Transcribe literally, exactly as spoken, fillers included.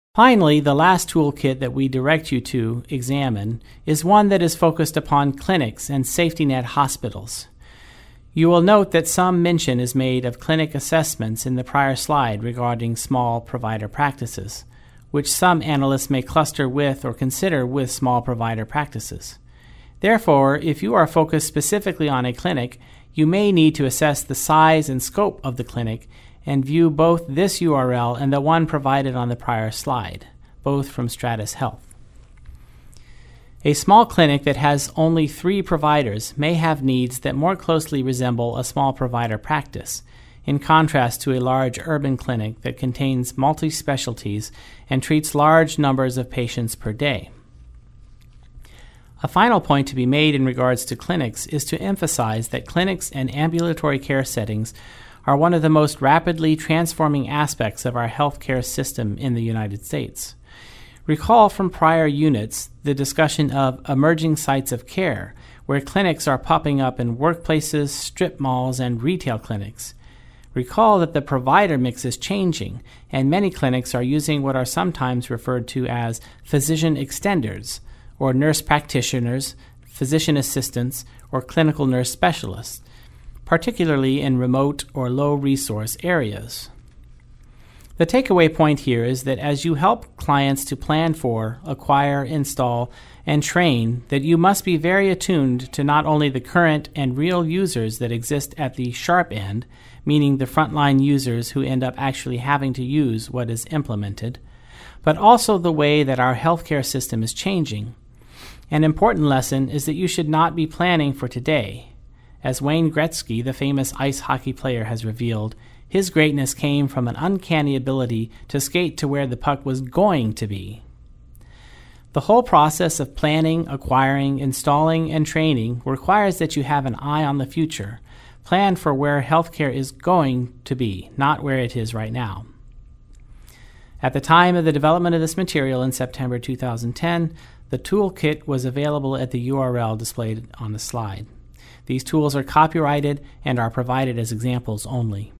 Finally, the last toolkit that we direct you to examine is one that is focused upon clinics and safety net hospitals. You will note that some mention is made of clinic assessments in the prior slide regarding small provider practices, which some analysts may cluster with or consider with small provider practices. Therefore, if you are focused specifically on a clinic, you may need to assess the size and scope of the clinic and view both this U R L and the one provided on the prior slide, both from Stratus Health. A small clinic that has only three providers may have needs that more closely resemble a small provider practice, in contrast to a large urban clinic that contains multi-specialties and treats large numbers of patients per day. A final point to be made in regards to clinics is to emphasize that clinics and ambulatory care settings are one of the most rapidly transforming aspects of our healthcare system in the United States. Recall from prior units the discussion of emerging sites of care, where clinics are popping up in workplaces, strip malls, and retail clinics. Recall that the provider mix is changing, and many clinics are using what are sometimes referred to as physician extenders, or nurse practitioners, physician assistants, or clinical nurse specialists, particularly in remote or low-resource areas. The takeaway point here is that as you help clients to plan for, acquire, install, and train, that you must be very attuned to not only the current and real users that exist at the sharp end, meaning the frontline users who end up actually having to use what is implemented, but also the way that our healthcare system is changing. An important lesson is that you should not be planning for today. As Wayne Gretzky, the famous ice hockey player, has revealed, his greatness came from an uncanny ability to skate to where the puck was going to be. The whole process of planning, acquiring, installing, and training requires that you have an eye on the future. Plan for where healthcare is going to be, not where it is right now. At the time of the development of this material in September two thousand ten, the toolkit was available at the U R L displayed on the slide. These tools are copyrighted and are provided as examples only.